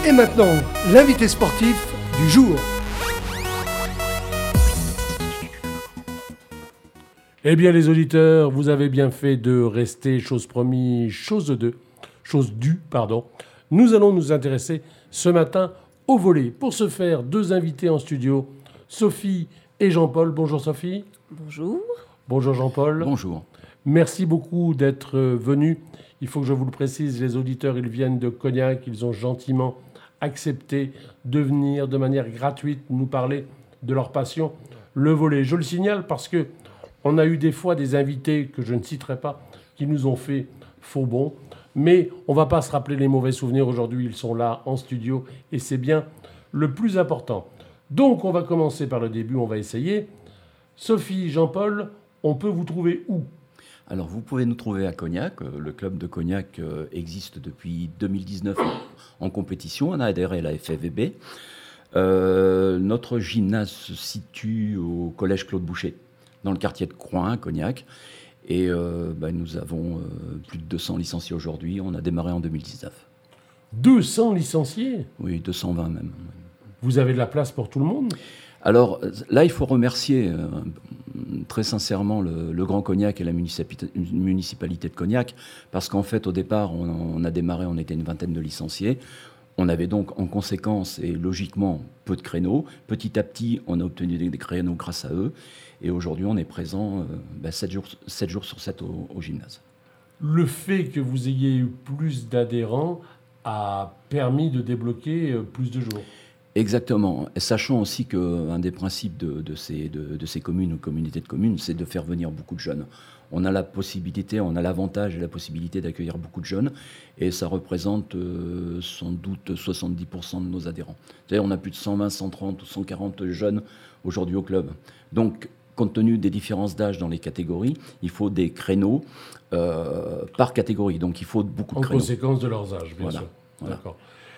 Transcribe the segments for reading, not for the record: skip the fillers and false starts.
Et maintenant, l'invité sportif du jour. Eh bien les auditeurs, vous avez bien fait de rester chose promis, chose due. Nous allons nous intéresser ce matin au volley. Pour ce faire, deux invités en studio, Sophie et Jean-Paul. Bonjour Sophie. Bonjour. Bonjour Jean-Paul. Bonjour. Merci beaucoup d'être venus. Il faut que je vous le précise, les auditeurs, ils viennent de Cognac. Ils ont gentiment accepté de venir de manière gratuite nous parler de leur passion, le volley. Je le signale parce que on a eu des fois des invités que je ne citerai pas qui nous ont fait faux bond. Mais on ne va pas se rappeler les mauvais souvenirs aujourd'hui. Ils sont là en studio et c'est bien le plus important. Donc on va commencer par le début. On va essayer. Sophie, Jean-Paul, on peut vous trouver où ? Alors, vous pouvez nous trouver à Cognac. Le club de Cognac existe depuis 2019 en compétition. On a adhéré à la FFVB. Notre gymnase se situe au collège Claude Boucher, dans le quartier de Croix, Cognac. Et nous avons plus de 200 licenciés aujourd'hui. On a démarré en 2019. 200 licenciés ? Oui, 220 même. Vous avez de la place pour tout le monde ? Alors là, il faut remercier très sincèrement le Grand Cognac et la municipalité de Cognac, parce qu'en fait, au départ, on a démarré, on était une vingtaine de licenciés. On avait donc en conséquence et logiquement peu de créneaux. Petit à petit, on a obtenu des créneaux grâce à eux. Et aujourd'hui, on est présent 7 jours sur 7 au gymnase. Le fait que vous ayez eu plus d'adhérents a permis de débloquer plus de jours. Exactement. Et sachant aussi qu'un des principes de ces communes ou communautés de communes, c'est de faire venir beaucoup de jeunes. On a la possibilité, on a l'avantage et la possibilité d'accueillir beaucoup de jeunes, et ça représente sans doute 70% de nos adhérents. C'est-à-dire on a plus de 120, 130 ou 140 jeunes aujourd'hui au club. Donc, compte tenu des différences d'âge dans les catégories, il faut des créneaux par catégorie. Donc, il faut beaucoup de créneaux. En conséquence de leurs âges, bien sûr. Voilà. D'accord.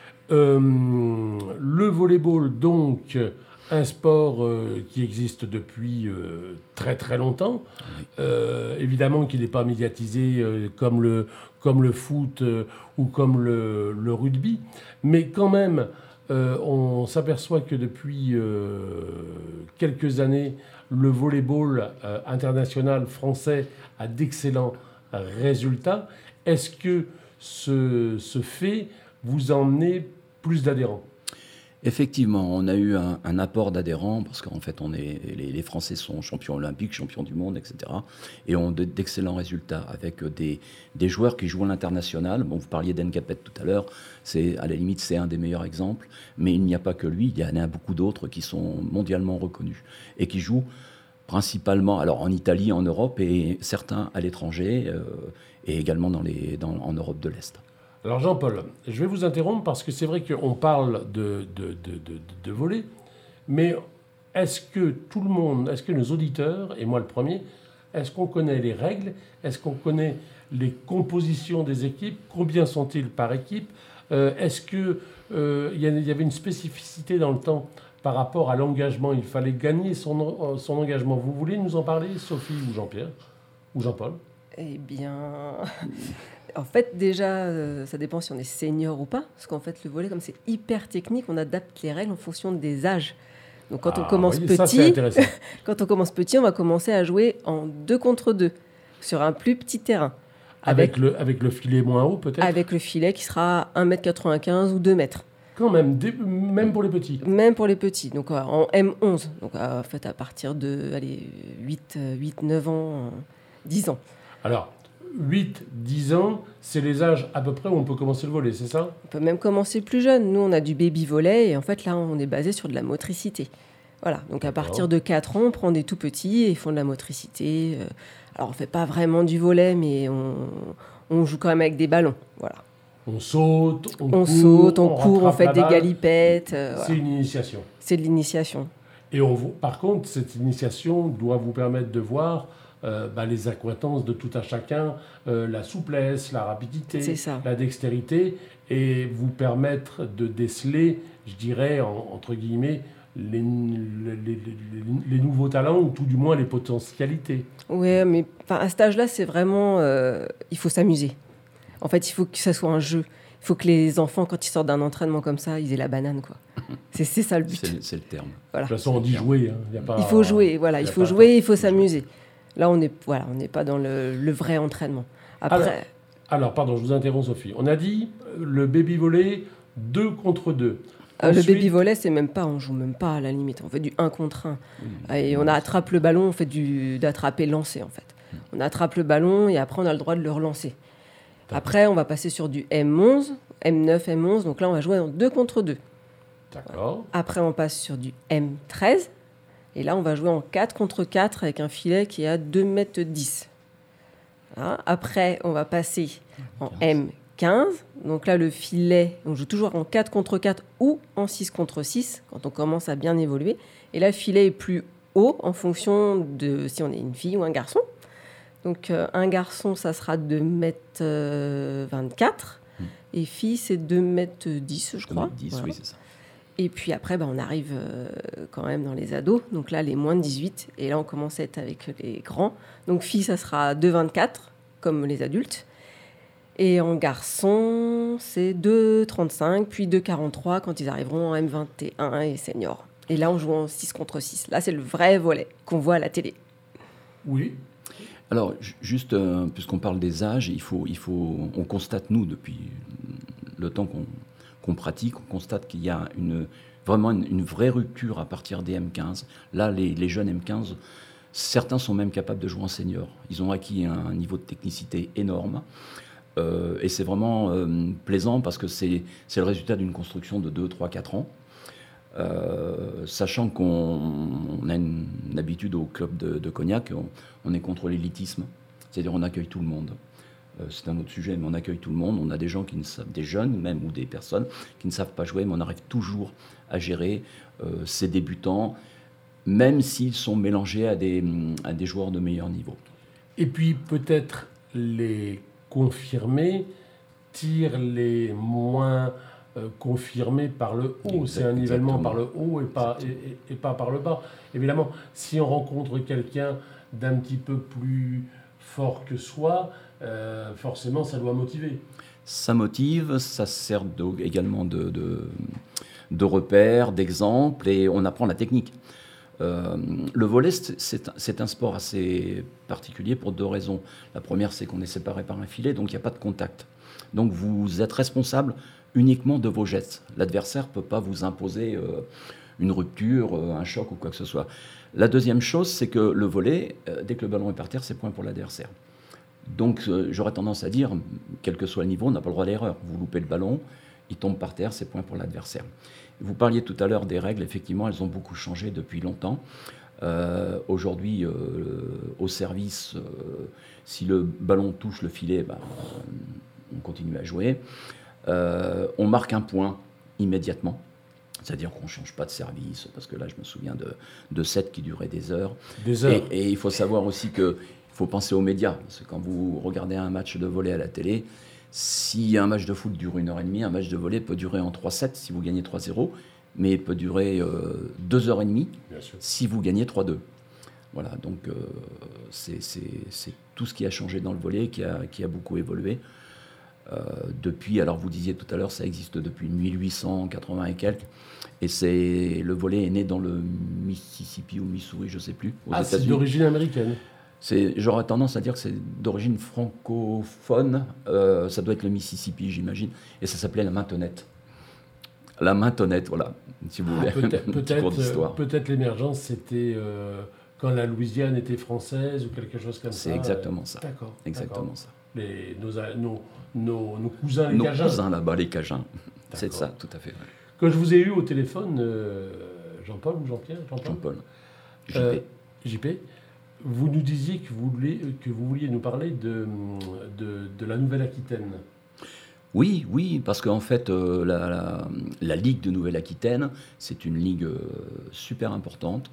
Le volleyball, donc, un sport qui existe depuis très très longtemps. Oui. Évidemment qu'il n'est pas médiatisé comme le foot ou comme le rugby, mais quand même, on s'aperçoit que depuis quelques années, le volleyball international français a d'excellents résultats. Est-ce que ce fait vous a emmené plus d'adhérents ? Effectivement, on a eu un apport d'adhérents parce qu'en fait, les Français sont champions olympiques, champions du monde, etc. Et ont d'excellents résultats avec des joueurs qui jouent à l'international. Bon, vous parliez d'Encapet tout à l'heure, à la limite, c'est un des meilleurs exemples. Mais il n'y a pas que lui, il y en a beaucoup d'autres qui sont mondialement reconnus et qui jouent principalement alors en Italie, en Europe et certains à l'étranger et également en Europe de l'Est. Alors Jean-Paul, je vais vous interrompre parce que c'est vrai qu'on parle de volley, mais est-ce que nos auditeurs, et moi le premier, est-ce qu'on connaît les règles ? Est-ce qu'on connaît les compositions des équipes ? Combien sont-ils par équipe ? Est-ce qu'il y avait une spécificité dans le temps par rapport à l'engagement ? Il fallait gagner son engagement. Vous voulez nous en parler, Sophie ou Jean-Pierre ? Ou Jean-Paul ? Eh bien... En fait, déjà, ça dépend si on est senior ou pas. Parce qu'en fait, le volley, comme c'est hyper technique, on adapte les règles en fonction des âges. Donc, quand on commence quand on commence petit, on va commencer à jouer en 2 contre 2 sur un plus petit terrain. Avec le filet moins haut, peut-être ? Avec le filet qui sera 1m95 ou 2 mètres. Quand même, même pour les petits ? Même pour les petits. Donc, en M11. Donc, en fait, à partir de 8, 9 ans, 10 ans. Alors... 8, 10 ans, c'est les âges à peu près où on peut commencer le volley, c'est ça ? On peut même commencer plus jeune. Nous, on a du baby-volley et en fait, là, on est basé sur de la motricité. Voilà, donc à partir de 4 ans, on prend des tout-petits et ils font de la motricité. Alors, on ne fait pas vraiment du volley, mais on joue quand même avec des ballons. Voilà. On saute, on court, on fait des galipettes. C'est une initiation. C'est de l'initiation. Et par contre, cette initiation doit vous permettre de voir... les accointances de tout à chacun, la souplesse, la rapidité, la dextérité, et vous permettre de déceler, je dirais, entre guillemets, les nouveaux talents, ou tout du moins les potentialités. Oui, mais à cet âge-là, c'est vraiment... il faut s'amuser. En fait, il faut que ça soit un jeu. Il faut que les enfants, quand ils sortent d'un entraînement comme ça, ils aient la banane, quoi. C'est ça le but. C'est le terme. Voilà. De toute façon, on dit jouer. Hein. Il faut jouer, voilà. Il faut jouer, il faut s'amuser. Là, on n'est pas dans le vrai entraînement. Après... Alors, pardon, je vous interromps, Sophie. On a dit le baby volley 2 contre 2. Ensuite, le baby volley, on joue même pas à la limite. On fait du 1 contre 1. Et on attrape le ballon, on fait d'attraper lancer en fait. On attrape le ballon et après on a le droit de le relancer. Après, on va passer sur du M11, M9, M11. Donc là, on va jouer en 2 contre 2. D'accord. Après, on passe sur du M13. Et là, on va jouer en 4 contre 4 avec un filet qui est à 2,10 m. Voilà. Après, on va passer en M15. Donc là, le filet, on joue toujours en 4 contre 4 ou en 6 contre 6 quand on commence à bien évoluer. Et là, le filet est plus haut en fonction de si on est une fille ou un garçon. Donc, un garçon, ça sera 2,24 m. Et fille, c'est 2,10 m, je crois. 2,10 m, voilà. Oui, c'est ça. Et puis après, on arrive quand même dans les ados. Donc là, les moins de 18. Et là, on commence à être avec les grands. Donc, fille, ça sera 2,24 m, comme les adultes. Et en garçon, c'est 2,35 m, puis 2,43 m quand ils arriveront en M21 et senior. Et là, on joue en 6 contre 6. Là, c'est le vrai volley qu'on voit à la télé. Oui. Alors, juste, puisqu'on parle des âges, on constate, nous, depuis le temps qu'on pratique, on constate qu'il y a vraiment une vraie rupture à partir des M15. Là, les jeunes M15, certains sont même capables de jouer en senior. Ils ont acquis un niveau de technicité énorme. Et c'est vraiment plaisant parce que c'est le résultat d'une construction de 2, 3, 4 ans. Sachant qu'on a une habitude au club de Cognac, on est contre l'élitisme, c'est-à-dire on accueille tout le monde. C'est un autre sujet, mais on accueille tout le monde. On a des gens des jeunes même ou des personnes qui ne savent pas jouer, mais on arrive toujours à gérer ces débutants, même s'ils sont mélangés à des joueurs de meilleur niveau. Et puis peut-être les confirmés tirent les moins confirmés par le haut. C'est un nivellement par le haut et pas par le bas. Évidemment, si on rencontre quelqu'un d'un petit peu plus fort que soi, forcément, ça doit motiver. Ça motive, ça sert également de repère, d'exemple, et on apprend la technique. Le volley, c'est un sport assez particulier pour 2 raisons. La première, c'est qu'on est séparé par un filet, donc il n'y a pas de contact. Donc vous êtes responsable uniquement de vos gestes. L'adversaire ne peut pas vous imposer une rupture, un choc ou quoi que ce soit. La deuxième chose, c'est que le volley, dès que le ballon est par terre, c'est point pour l'adversaire. Donc j'aurais tendance à dire, quel que soit le niveau, on n'a pas le droit à l'erreur. Vous loupez le ballon, il tombe par terre, c'est point pour l'adversaire. Vous parliez tout à l'heure des règles, effectivement, elles ont beaucoup changé depuis longtemps. Aujourd'hui, au service, si le ballon touche le filet, on continue à jouer. On marque un point immédiatement, c'est-à-dire qu'on ne change pas de service, parce que là, je me souviens de sets qui duraient des heures. Et il faut savoir aussi qu'il faut penser aux médias, parce que quand vous regardez un match de volley à la télé, si un match de foot dure 1h30, un match de volley peut durer en 3-7 si vous gagnez 3-0, mais peut durer 2h30 si vous gagnez 3-2. Voilà, donc c'est tout ce qui a changé dans le volley, qui a beaucoup évolué. Depuis, alors vous disiez tout à l'heure, ça existe depuis 1880 et quelques, et le volley est né dans le Mississippi ou Missouri, je ne sais plus, aux États-Unis. C'est d'origine américaine. J'aurais tendance à dire que c'est d'origine francophone, ça doit être le Mississippi, j'imagine, et ça s'appelait la maintonnette. La maintonnette, voilà, si vous voulez. Peut-être l'émergence, c'était quand la Louisiane était française ou quelque chose comme ça. C'est exactement ça. D'accord. Exactement ça. Nos cousins les Cajuns. Nos cousins là-bas, les Cajuns. C'est ça, tout à fait. Ouais. Quand je vous ai eu au téléphone, Jean-Paul ou Jean-Pierre Jean-Paul. JP, vous nous disiez que vous vouliez nous parler de la Nouvelle-Aquitaine. Oui, parce qu'en fait, la Ligue de Nouvelle-Aquitaine, c'est une ligue super importante.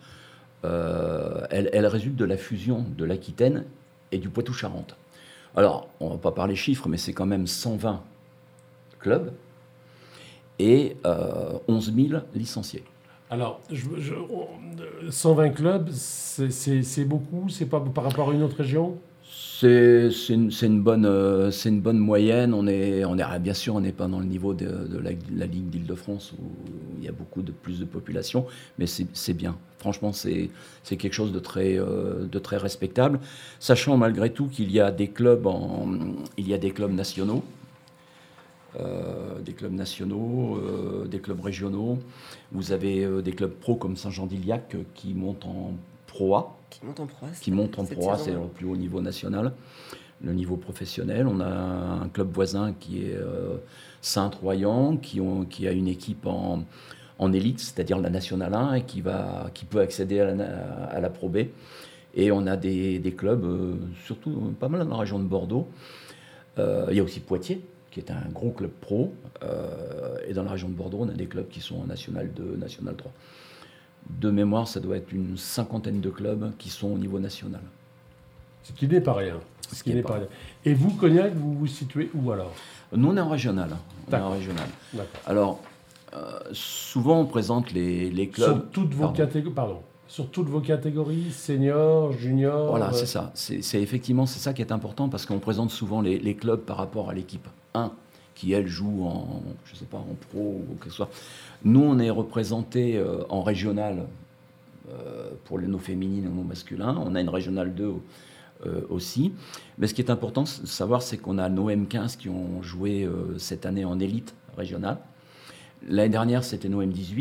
Elle résulte de la fusion de l'Aquitaine et du Poitou-Charentes. Alors, on ne va pas parler chiffres, mais c'est quand même 120 clubs et 11 000 licenciés. Alors, 120 clubs, c'est beaucoup, c'est pas par rapport à une autre région ? C'est une bonne moyenne. Bien sûr, on n'est pas dans le niveau de la Ligue d'Île-de-France où il y a plus de population, mais c'est bien. Franchement, c'est quelque chose de très respectable, sachant malgré tout qu'il y a des clubs nationaux, des clubs régionaux. Vous avez des clubs pro comme Saint-Jean-d'Iliac qui montent en Pro A. Qui monte en Pro A, c'est le plus haut niveau national, le niveau professionnel. On a un club voisin qui est Saint-Royan, qui a une équipe en élite, c'est-à-dire la Nationale 1, et qui peut accéder à la Pro B. Et on a des clubs, surtout pas mal dans la région de Bordeaux. Il y a aussi Poitiers, qui est un gros club pro. Et dans la région de Bordeaux, on a des clubs qui sont en National 2, National 3. De mémoire, ça doit être une 50aine de clubs qui sont au niveau national. Ce qui n'est pas rien. Et vous, Cognac, vous vous situez où alors ? Nous, on est en régional. Alors, souvent, on présente les clubs... Sur toutes vos catégories, seniors, juniors... Voilà, c'est ça. Effectivement, c'est ça qui est important, parce qu'on présente souvent les clubs par rapport à l'équipe 1, qui, elle, joue en pro ou que ce soit. Nous, on est représentés en régional pour nos féminines et nos masculins. On a une régionale 2 aussi. Mais ce qui est important de savoir, c'est qu'on a nos M15 qui ont joué cette année en élite régionale. L'année dernière, c'était nos M18.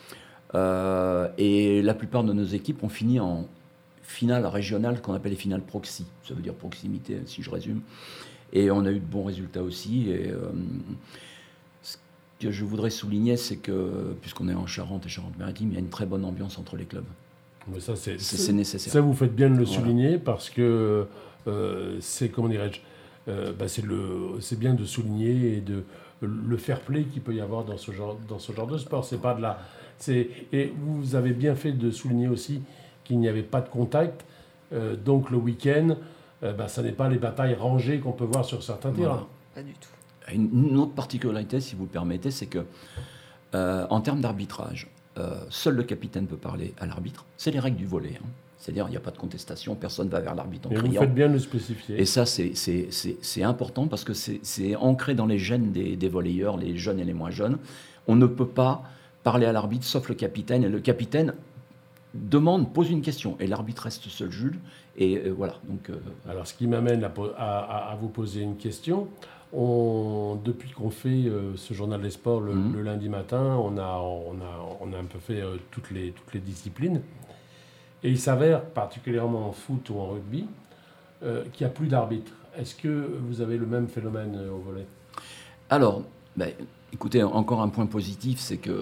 Et la plupart de nos équipes ont fini en finale régionale, qu'on appelle les finales proxy. Ça veut dire proximité, si je résume. Et on a eu de bons résultats aussi. Et ce que je voudrais souligner, c'est que, puisqu'on est en Charente et Charente-Maritime, il y a une très bonne ambiance entre les clubs. Mais ça, c'est nécessaire. Ça, vous faites bien de le souligner, parce que c'est, comment dirais-je, c'est bien de souligner et le fair play qu'il peut y avoir dans ce genre de sport. C'est pas de la... Et vous avez bien fait de souligner aussi qu'il n'y avait pas de contact. Donc le week-end... ça n'est pas les batailles rangées qu'on peut voir sur certains terrains. Pas du tout. Une autre particularité, si vous le permettez, c'est que en termes d'arbitrage, seul le capitaine peut parler à l'arbitre. C'est les règles du volley. C'est-à-dire, il n'y a pas de contestation, personne ne va vers l'arbitre en criant. Vous faites bien de le spécifier. Et ça, c'est important, parce que c'est ancré dans les gènes des volleyeurs, les jeunes et les moins jeunes. On ne peut pas parler à l'arbitre, sauf le capitaine. Et le capitaine pose une question, et l'arbitre reste seul juge. Et voilà. Donc, Alors, ce qui m'amène à vous poser une question. Depuis qu'on fait ce journal des sports le lundi matin, on a un peu fait toutes les disciplines. Et il s'avère, particulièrement en foot ou en rugby, qu'il n'y a plus d'arbitre. Est-ce que vous avez le même phénomène au volley ? Alors, écoutez, encore un point positif, c'est que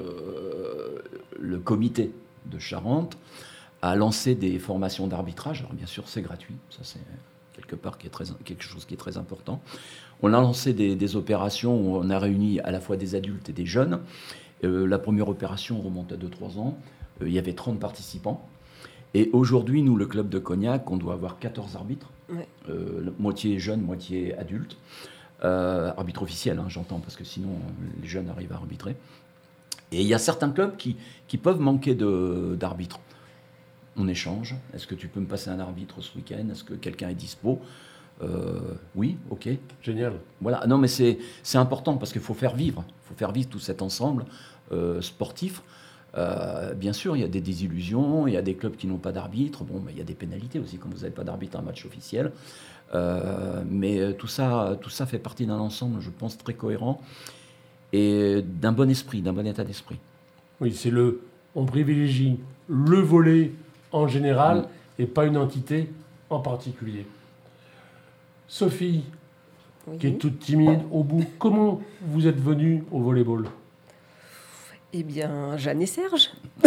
le comité de Charente a lancé des formations d'arbitrage. Alors bien sûr, c'est gratuit. Ça, c'est quelque chose qui est très important. On a lancé des opérations où on a réuni à la fois des adultes et des jeunes. La première opération remonte à 2-3 ans. Il y avait 30 participants. Et aujourd'hui, nous, le club de Cognac, on doit avoir 14 arbitres. Ouais. Moitié jeunes, moitié adultes. Arbitre officiel, j'entends, parce que sinon, les jeunes arrivent à arbitrer. Et il y a certains clubs qui peuvent manquer d'arbitres. On échange. Est-ce que tu peux me passer un arbitre ce week-end ? Est-ce que quelqu'un est dispo ? Oui, ok. Génial. Voilà. Non, mais c'est important, parce qu'il faut faire vivre. Il faut faire vivre tout cet ensemble sportif. Bien sûr, il y a des désillusions, il y a des clubs qui n'ont pas d'arbitre. Bon, il y a des pénalités aussi quand vous n'avez pas d'arbitre à un match officiel. Mais tout ça fait partie d'un ensemble, je pense, très cohérent et d'un bon esprit, d'un bon état d'esprit. Oui, on privilégie le volley en général et pas une entité en particulier. Sophie, qui est toute timide au bout, comment vous êtes venue au volleyball ? Eh bien, Jeanne et Serge.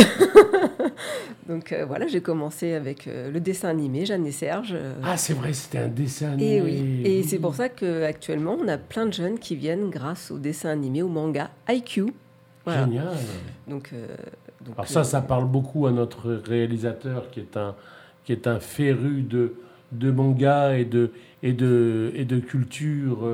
Donc voilà, j'ai commencé avec le dessin animé, Jeanne et Serge. Ah, c'est vrai, c'était un dessin animé. Et oui, et c'est pour ça qu'actuellement, on a plein de jeunes qui viennent grâce au dessin animé, au manga IQ. Voilà. Génial. Donc, alors ça parle beaucoup à notre réalisateur qui est un féru de manga et de culture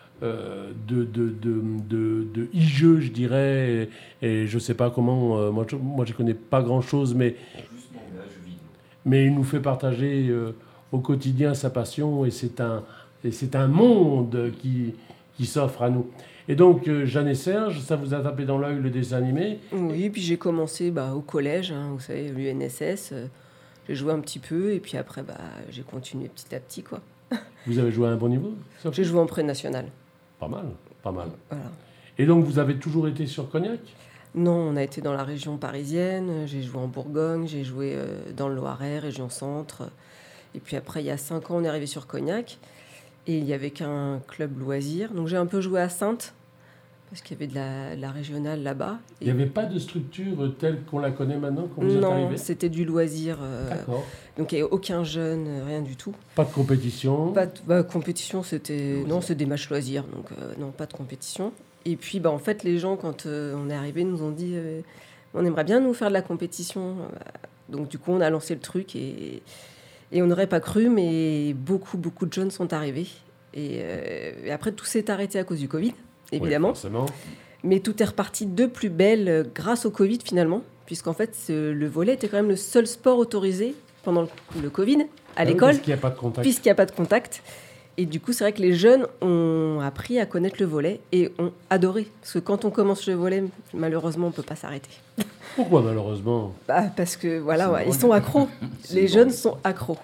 de e-jeux, je dirais, et je sais pas comment, moi je connais pas grand chose, mais il nous fait partager au quotidien sa passion et c'est un monde qui s'offre à nous. Et donc, Jeanne et Serge, ça vous a tapé dans l'œil le dessin animé? Oui, puis j'ai commencé au collège, vous savez, l'UNSS. J'ai joué un petit peu et puis après, j'ai continué petit à petit, quoi. Vous avez joué à un bon niveau, Sophie? J'ai joué en pré-national. Pas mal. Voilà. Et donc, vous avez toujours été sur Cognac? Non, on a été dans la région parisienne. J'ai joué en Bourgogne, j'ai joué dans le Loiret, région centre. Et puis après, il y a 5 ans, on est arrivé sur Cognac. Et il n'y avait qu'un club loisir. Donc j'ai un peu joué à Saintes, parce qu'il y avait de la régionale là-bas. Il n'y avait pas de structure telle qu'on la connaît maintenant quand vous êtes arrivé? Non, c'était du loisir. D'accord. Donc il n'y avait aucun jeune, rien du tout. Pas de compétition? Compétition, c'était... Non, c'est des matchs loisirs, donc non, pas de compétition. Et puis en fait, les gens, quand on est arrivé, nous ont dit on aimerait bien nous faire de la compétition. Donc du coup, on a lancé le truc et on n'aurait pas cru, mais beaucoup de jeunes sont arrivés. Et après, tout s'est arrêté à cause du Covid, évidemment. Oui, forcément. Mais tout est reparti de plus belle grâce au Covid, finalement. Puisqu'en fait, le volley était quand même le seul sport autorisé pendant le Covid à l'école. Puisqu'il n'y a pas de contact. Puisqu'il n'y a pas de contact. Et du coup, c'est vrai que les jeunes ont appris à connaître le volley et ont adoré. Parce que quand on commence le volley, malheureusement, on ne peut pas s'arrêter. Pourquoi malheureusement? Parce que ils sont accros. Les jeunes sont accros.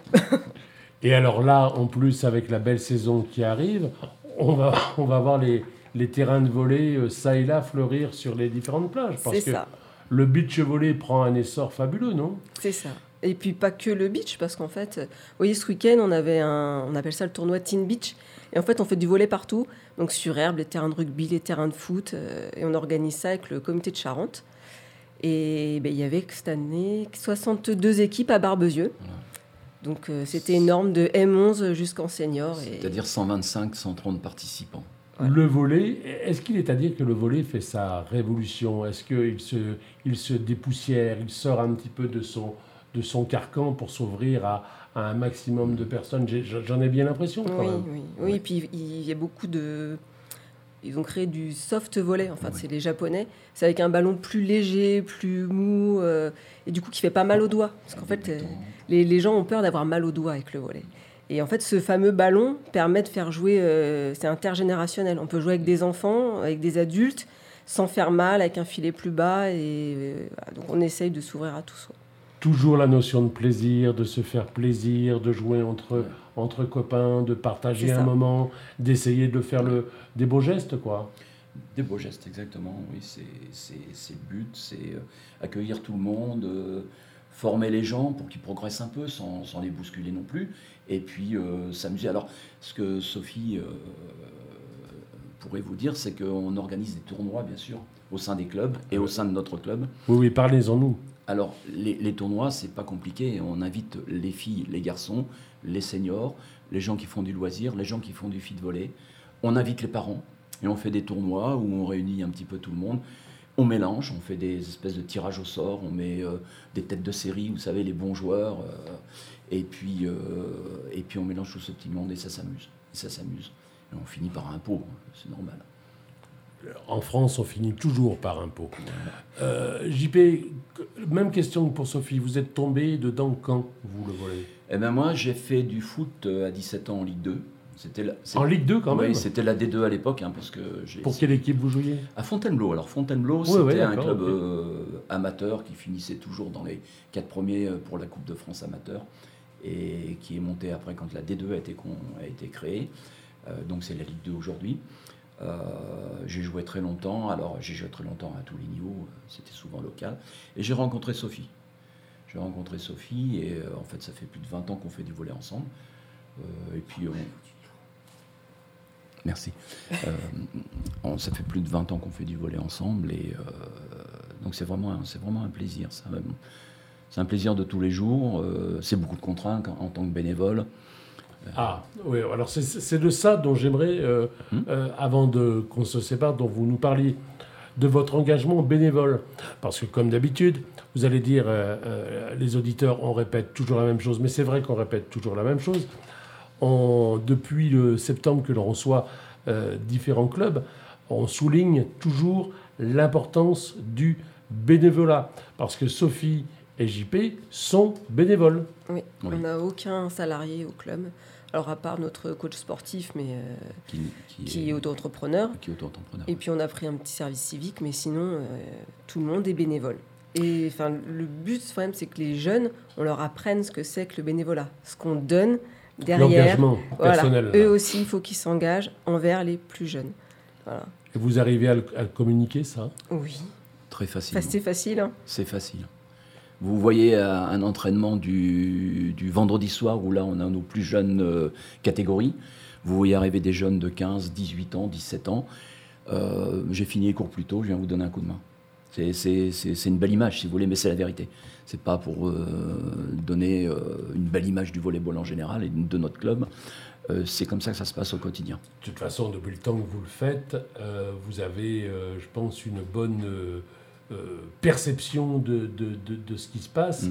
Et alors là, en plus, avec la belle saison qui arrive, on va voir les terrains de volley ça et là fleurir sur les différentes plages. Parce que le beach volley prend un essor fabuleux, non? C'est ça. Et puis pas que le beach, parce qu'en fait, vous voyez, ce week-end, on appelle ça le tournoi Teen Beach. Et en fait, on fait du volley partout. Donc sur herbe, les terrains de rugby, les terrains de foot. Et on organise ça avec le comité de Charente. Et il y avait cette année 62 équipes à Barbezieux. Voilà. Donc c'était énorme, de M11 jusqu'en senior. C'est-à-dire 125, 130 participants. Voilà. Le volley, est-ce qu'il est à dire que le volley fait sa révolution? Est-ce qu'il se dépoussière, il sort un petit peu de son carcan pour s'ouvrir à un maximum de personnes? J'en ai bien l'impression quand même. Oui, et puis il y a beaucoup de... Ils ont créé du soft volley, c'est les Japonais. C'est avec un ballon plus léger, plus mou, et du coup qui fait pas mal aux doigts. Parce qu'en fait, les gens ont peur d'avoir mal aux doigts avec le volley. Et en fait, ce fameux ballon permet de faire jouer... c'est intergénérationnel. On peut jouer avec des enfants, avec des adultes, sans faire mal, avec un filet plus bas. Donc on essaye de s'ouvrir à tous. Toujours la notion de plaisir, de se faire plaisir, de jouer entre copains, de partager un moment, d'essayer de faire des beaux gestes, quoi. Des beaux gestes, exactement, oui. C'est le but, c'est accueillir tout le monde, former les gens pour qu'ils progressent un peu, sans les bousculer non plus, et puis s'amuser. Alors, ce que Sophie pourrait vous dire, c'est qu'on organise des tournois, bien sûr, au sein des clubs et au sein de notre club. Oui, parlez-en-nous. Alors, les tournois, c'est pas compliqué. On invite les filles, les garçons, les seniors, les gens qui font du loisir, les gens qui font du feed volley. On invite les parents et on fait des tournois où on réunit un petit peu tout le monde. On mélange, on fait des espèces de tirages au sort, on met des têtes de série, vous savez, les bons joueurs. Et puis on mélange tout ce petit monde et ça s'amuse. Et on finit par un pot, c'est normal. En France, on finit toujours par un pot. JP, même question que pour Sophie. Vous êtes tombé dedans quand, vous, le volley? Eh ben moi, j'ai fait du foot à 17 ans en Ligue 2. En Ligue 2, quand même? Oui, c'était la D2 à l'époque. Parce que pour quelle équipe vous jouiez? À Fontainebleau. Alors, Fontainebleau, c'était un club amateur qui finissait toujours dans les 4 premiers pour la Coupe de France amateur et qui est monté après quand la D2 a été créée. Donc, c'est la Ligue 2 aujourd'hui. J'ai joué très longtemps à tous les niveaux, c'était souvent local, et j'ai rencontré Sophie et en fait ça fait plus de 20 ans qu'on fait du volley ensemble, et puis merci, ça fait plus de 20 ans qu'on fait du volley ensemble, et donc c'est vraiment un plaisir, c'est un plaisir de tous les jours, c'est beaucoup de contraintes en tant que bénévole. Ah, oui, alors c'est de ça dont j'aimerais, avant qu'on se sépare, dont vous nous parliez, de votre engagement bénévole. Parce que, comme d'habitude, vous allez dire, les auditeurs, on répète toujours la même chose, mais c'est vrai qu'on répète toujours la même chose. Depuis le septembre que l'on reçoit différents clubs, on souligne toujours l'importance du bénévolat. Parce que Sophie et JP sont bénévoles. Oui, on n'a aucun salarié au club. Alors, à part notre coach sportif, mais qui est auto-entrepreneur. Et puis, on a pris un petit service civique, mais sinon, tout le monde est bénévole. Et le but, quand même, c'est que les jeunes, on leur apprenne ce que c'est que le bénévolat. Ce qu'on donne derrière. L'engagement personnel. Eux aussi, il faut qu'ils s'engagent envers les plus jeunes. Voilà. Et vous arrivez à le communiquer, ça ? Oui. Très facile. C'est facile. Hein. C'est facile. Vous voyez un entraînement du vendredi soir où là on a nos plus jeunes catégories. Vous voyez arriver des jeunes de 15, 18 ans, 17 ans. J'ai fini les cours plus tôt, je viens vous donner un coup de main. C'est une belle image si vous voulez, mais c'est la vérité. C'est pas pour donner une belle image du volleyball en général et de notre club. C'est comme ça que ça se passe au quotidien. De toute façon, depuis le temps que vous le faites, vous avez, je pense, une bonne... perception de ce qui se passe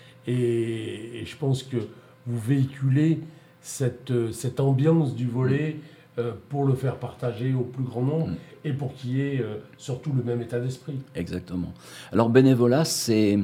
et je pense que vous véhiculez cette ambiance du volley pour le faire partager au plus grand nombre et pour qu'il y ait surtout le même état d'esprit. Exactement. Alors bénévolat, c'est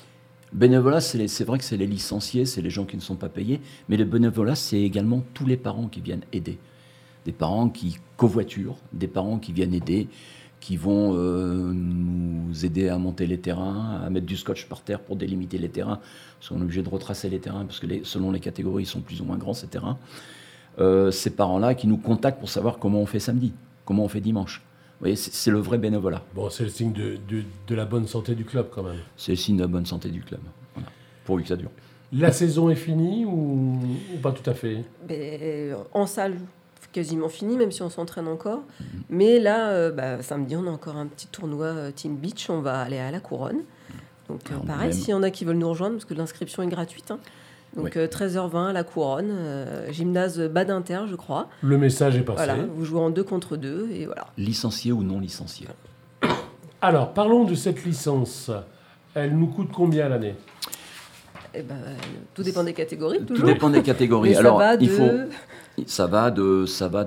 vrai que c'est les licenciés, c'est les gens qui ne sont pas payés, mais le bénévolat, c'est également tous les parents qui viennent aider. Des parents qui covoiturent, des parents qui viennent aider, qui vont nous aider à monter les terrains, à mettre du scotch par terre pour délimiter les terrains, parce qu'on est obligé de retracer les terrains, parce que selon les catégories, ils sont plus ou moins grands, ces terrains. Ces parents-là qui nous contactent pour savoir comment on fait samedi, comment on fait dimanche. Vous voyez, c'est le vrai bénévolat. Bon, c'est le signe de la bonne santé du club, quand même. C'est le signe de la bonne santé du club, voilà. Pourvu que ça dure. La saison est finie ou pas tout à fait ? En salle, quasiment fini, même si on s'entraîne encore. Mais là, samedi, on a encore un petit tournoi Teen Beach. On va aller à la Couronne. Donc, pareil, s'il y en a qui veulent nous rejoindre, parce que l'inscription est gratuite. Hein. Donc, 13h20 à la Couronne, gymnase Badinter, je crois. Le message est passé. Voilà, vous jouez en 2 contre 2, et voilà. Licencié ou non licencié. Alors, parlons de cette licence. Elle nous coûte combien l'année ? Tout dépend des catégories, toujours. Tout dépend des catégories. Mais alors, ça va de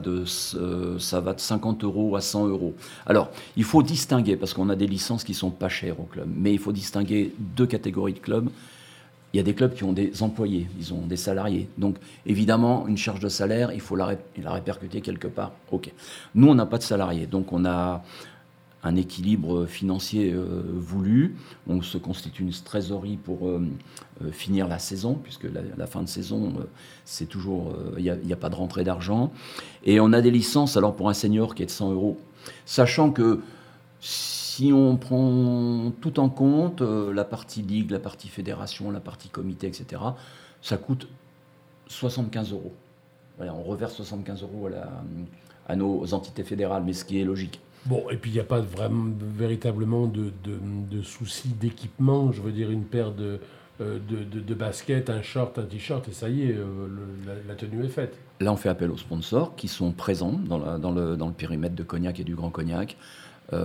50 € à 100 €. Alors, il faut distinguer, parce qu'on a des licences qui sont pas chères au club, mais il faut distinguer 2 catégories de clubs. Il y a des clubs qui ont des employés, ils ont des salariés. Donc, évidemment, une charge de salaire, il faut la répercuter quelque part. OK. Nous, on n'a pas de salariés, donc on a un équilibre financier voulu. On se constitue une trésorerie pour finir la saison, puisque la fin de saison, c'est toujours... Il n'y a pas de rentrée d'argent. Et on a des licences, alors pour un senior qui est de 100 €, sachant que si on prend tout en compte, la partie ligue, la partie fédération, la partie comité, etc., ça coûte 75 €. Voilà, on reverse 75 € à nos entités fédérales, mais ce qui est logique. Bon, et puis il n'y a pas véritablement de souci d'équipement. Je veux dire, une paire de baskets, un short, un t-shirt, et ça y est, la tenue est faite. Là, on fait appel aux sponsors qui sont présents dans le périmètre de Cognac et du Grand Cognac. C'est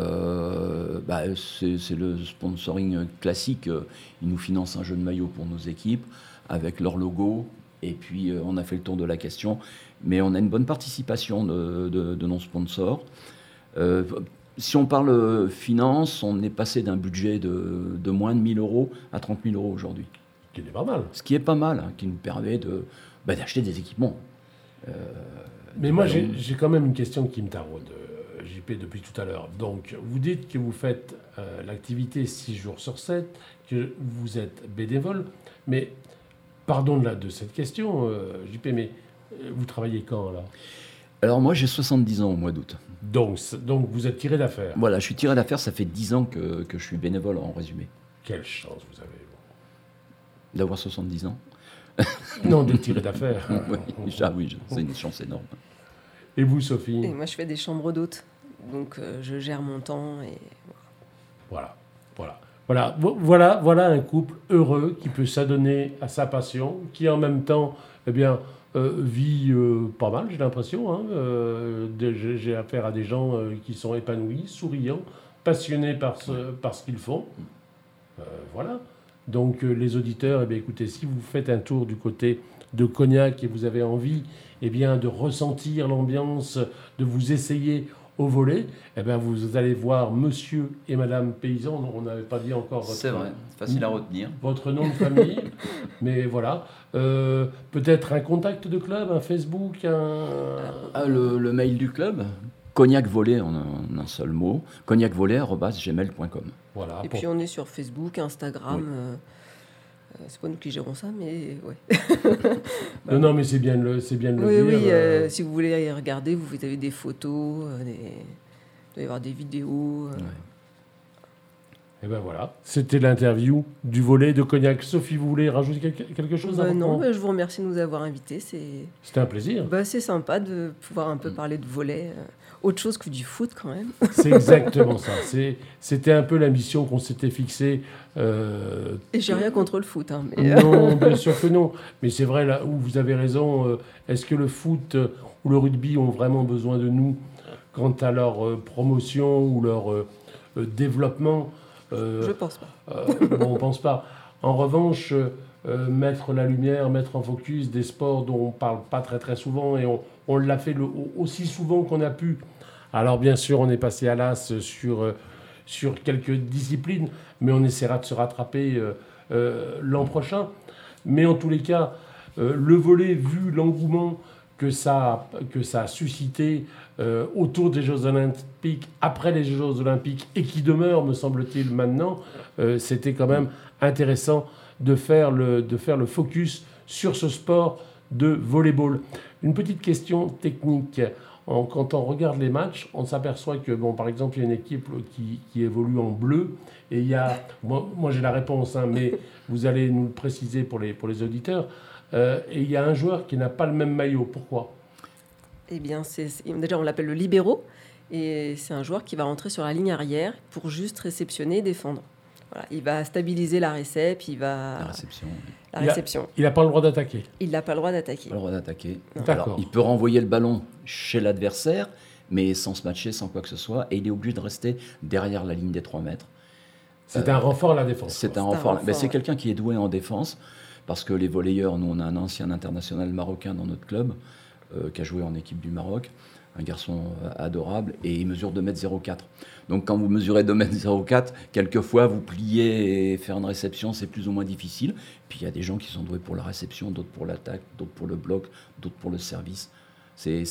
le sponsoring classique. Ils nous financent un jeu de maillot pour nos équipes avec leur logo. Et puis, on a fait le tour de la question. Mais on a une bonne participation de nos sponsors. Si on parle finance, on est passé d'un budget de moins de 1 000 € à 30 000 € aujourd'hui. Ce qui est pas mal. Ce qui est pas mal, hein, qui nous permet d'acheter des équipements. Mais moi, j'ai quand même une question qui me taraude, JP, depuis tout à l'heure. Donc, vous dites que vous faites l'activité 6 jours sur 7, que vous êtes bénévole, mais pardon de cette question, JP, mais vous travaillez quand, là ? Alors moi, j'ai 70 ans au mois d'août. Donc vous êtes tiré d'affaire. Voilà, je suis tiré d'affaire, ça fait 10 ans que je suis bénévole, en résumé. Quelle chance vous avez, vous. D'avoir 70 ans. Non, d'être tiré d'affaire. Oui, c'est une chance énorme. Et vous, Sophie ? Et moi, je fais des chambres d'hôtes. Donc, je gère mon temps. Et... Voilà un couple heureux qui peut s'adonner à sa passion, qui en même temps, vit pas mal, j'ai l'impression. Hein. J'ai affaire à des gens qui sont épanouis, souriants, passionnés par ce qu'ils font. Voilà. Donc les auditeurs, écoutez, si vous faites un tour du côté de Cognac et vous avez envie de ressentir l'ambiance, de vous essayer au volley, eh bien, vous allez voir Monsieur et Madame Paysan. On n'avait pas dit encore C'est vrai, facile à retenir. Votre nom de famille, mais voilà. Peut-être un contact de club, un Facebook, le mail du club, Cognac Volley en un seul mot, cognacvolley@gmail.com. Voilà. Et puis on est sur Facebook, Instagram. Oui. C'est pas nous qui gérons ça, mais ouais. Voilà. Non, mais c'est bien de le dire. Oui, si vous voulez regarder, vous avez des photos, il doit y avoir des vidéos. Ouais. Et ben voilà, c'était l'interview du volley de Cognac. Sophie, vous voulez rajouter quelque chose? Non, je vous remercie de nous avoir invités. C'était un plaisir. C'est sympa de pouvoir un peu parler de volley. Autre chose que du foot quand même. C'est exactement ça. C'était un peu la mission qu'on s'était fixée. Et j'ai rien contre le foot. Hein, mais... Non, bien sûr que non. Mais c'est vrai, là où vous avez raison, est-ce que le foot ou le rugby ont vraiment besoin de nous quant à leur promotion ou leur développement? Je pense pas. On pense pas. En revanche, mettre la lumière, mettre en focus des sports dont on parle pas très très souvent, et on l'a fait aussi souvent qu'on a pu. Alors bien sûr, on est passé à l'as sur quelques disciplines, mais on essaiera de se rattraper l'an prochain. Mais en tous les cas, le volley, vu l'engouement que ça a suscité autour des Jeux Olympiques, après les Jeux Olympiques, et qui demeure, me semble-t-il, maintenant, c'était quand même intéressant de faire le focus sur ce sport de volleyball. Une petite question technique. Quand on regarde les matchs, on s'aperçoit que, par exemple, il y a une équipe qui évolue en bleu, et il y a... Moi j'ai la réponse, hein, mais vous allez nous le préciser pour les auditeurs. Et il y a un joueur qui n'a pas le même maillot. Pourquoi? Eh bien, déjà, on l'appelle le libéro. Et c'est un joueur qui va rentrer sur la ligne arrière pour juste réceptionner et défendre. Voilà, il va stabiliser la récep, La réception. Il n'a pas le droit d'attaquer. Il n'a pas le droit d'attaquer. Pas le droit d'attaquer. Alors, il peut renvoyer le ballon chez l'adversaire, mais sans se matcher, sans quoi que ce soit. Et il est obligé de rester derrière la ligne des 3 mètres. C'est un renfort à la défense. C'est un renfort. C'est quelqu'un qui est doué en défense. Parce que les volleyeurs, nous, on a un ancien international marocain dans notre club qui a joué en équipe du Maroc, un garçon adorable, et il mesure 2,04 m. Donc quand vous mesurez 2,04 m, quelquefois vous pliez et faire une réception, c'est plus ou moins difficile. Puis il y a des gens qui sont doués pour la réception, d'autres pour l'attaque, d'autres pour le bloc, d'autres pour le service. C'est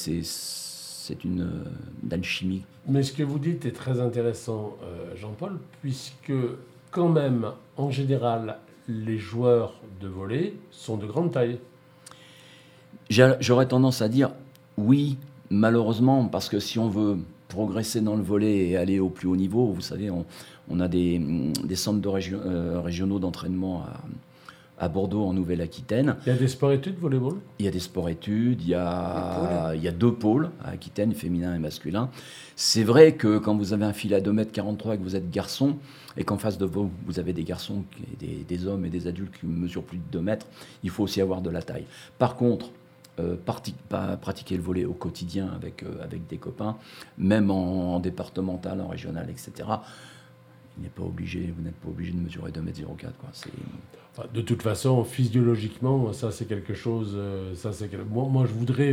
une alchimie. Mais ce que vous dites est très intéressant, Jean-Paul, puisque quand même, en général, les joueurs de volley sont de grande taille. J'aurais tendance à dire oui, malheureusement, parce que si on veut progresser dans le volley et aller au plus haut niveau, vous savez, on a des centres régionaux d'entraînement à Bordeaux, en Nouvelle-Aquitaine. Il y a des sports-études volleyball? Il y a des sports-études, il y a 2 pôles à Aquitaine, féminin et masculin. C'est vrai que quand vous avez un fil à 2,43 m et que vous êtes garçon, et qu'en face de vous, vous avez des garçons, des hommes et des adultes qui mesurent plus de 2 mètres, il faut aussi avoir de la taille. Par contre, pratiquer le volley au quotidien avec des copains, même en départemental, en régional, etc., vous n'êtes pas obligé de mesurer 2,04 m. De toute façon, physiologiquement, ça c'est quelque chose. Moi, je voudrais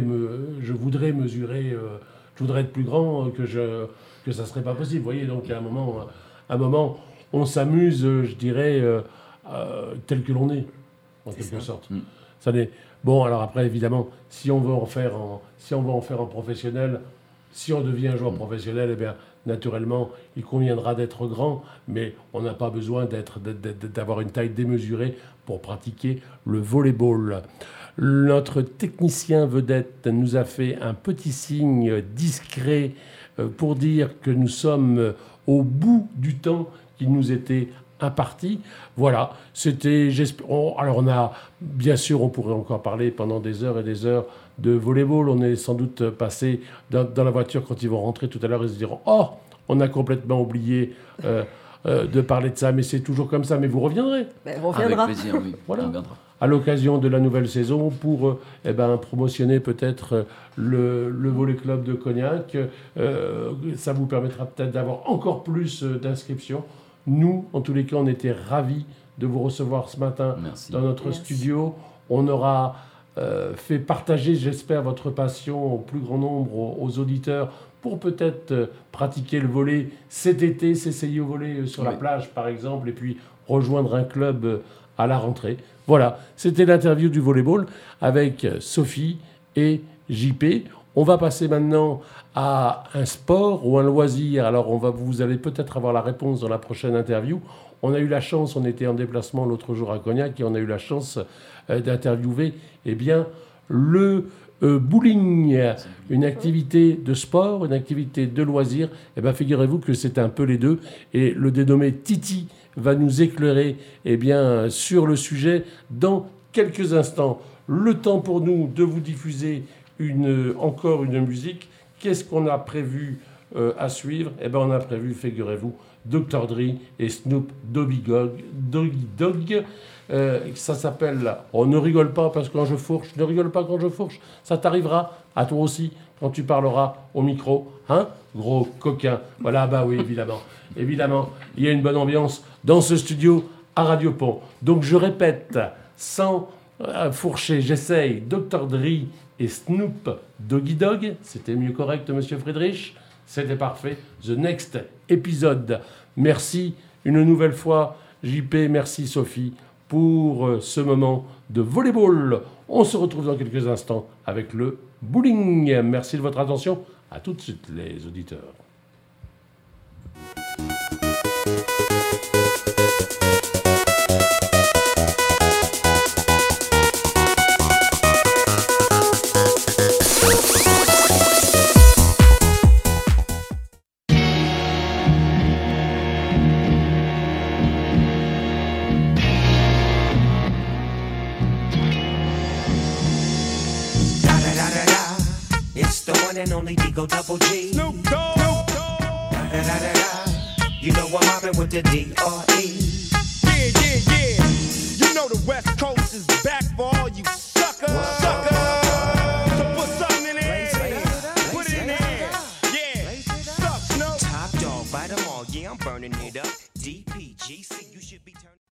mesurer, je voudrais être plus grand que ça serait pas possible. Vous voyez, donc à un moment, on s'amuse, je dirais, tel que l'on est, en quelque sorte. Ça n'est... Bon, alors après, évidemment, si on veut en faire un professionnel, si on devient un joueur professionnel, eh bien, naturellement, il conviendra d'être grand, mais on n'a pas besoin d'avoir une taille démesurée pour pratiquer le volleyball. Notre technicien vedette nous a fait un petit signe discret pour dire que nous sommes au bout du temps qui nous était imparti. Voilà, c'était... Alors on a, bien sûr, on pourrait encore parler pendant des heures et des heures de volleyball. On est sans doute passé dans la voiture quand ils vont rentrer tout à l'heure, ils se diront « Oh, on a complètement oublié de parler de ça, mais c'est toujours comme ça. » Mais vous reviendrez. On reviendra. Avec plaisir, oui. Voilà. On reviendra. À l'occasion de la nouvelle saison pour promotionner peut-être le volley club de Cognac. Ça vous permettra peut-être d'avoir encore plus d'inscriptions. Nous, en tous les cas, on était ravis de vous recevoir ce matin dans notre studio. On aura fait partager, j'espère, votre passion au plus grand nombre aux auditeurs pour peut-être pratiquer le volley cet été, s'essayer au volley sur la plage par exemple, et puis rejoindre un club à la rentrée. Voilà, c'était l'interview du volleyball avec Sophie et JP. On va passer maintenant à un sport ou un loisir. Alors vous allez peut-être avoir la réponse dans la prochaine interview. On a eu la chance, on était en déplacement l'autre jour à Cognac et on a eu la chance d'interviewer le bowling, une activité de sport, une activité de loisir. Figurez-vous que c'est un peu les deux. Et le dénommé Titi va nous éclairer sur le sujet dans quelques instants. Le temps pour nous de vous diffuser encore une musique. Qu'est-ce qu'on a prévu à suivre ? On a prévu, figurez-vous, Dr. Dre et Snoop Doggy Dogg. Ça s'appelle « On ne rigole pas parce que quand je fourche, ne rigole pas quand je fourche ». Ça t'arrivera à toi aussi quand tu parleras au micro. Hein, gros coquin. Voilà, oui, évidemment. Évidemment, il y a une bonne ambiance dans ce studio à Radio Pont. Donc je répète, sans fourcher, j'essaye Dr. Dre et Snoop Doggy Dogg. C'était mieux correct, Monsieur Friedrich. C'était parfait. The next épisode. Merci une nouvelle fois, JP. Merci, Sophie, pour ce moment de volleyball. On se retrouve dans quelques instants avec le bowling. Merci de votre attention. À tout de suite, les auditeurs. And only Digo Double G. Snoop Dogg. Da, da, da, da, da. You know I'm mobbing with the D.R.E. Yeah, yeah.